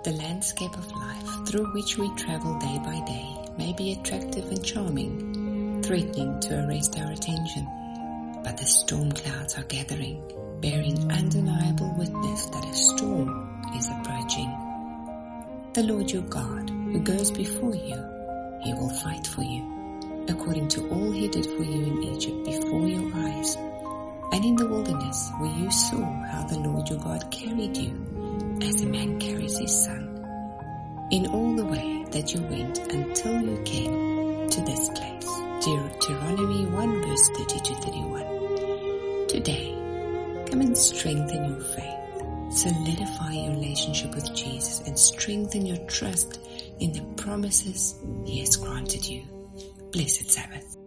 The landscape of life through which we travel day by day may be attractive and charming, threatening to arrest our attention. But the storm clouds are gathering, bearing undeniable witness that a storm is approaching. The Lord your God, who goes before you, He will fight for you, according to all He did for you in Egypt before your eyes, and in the wilderness where you saw how the Lord your God carried you, as a man carries his son, in all the way that you went until you came to this place. Deuteronomy 1 verse 30 to 31. Today, come and strengthen your faith, solidify your relationship with Jesus, and strengthen your trust in the promises He has granted you. Blessed Sabbath.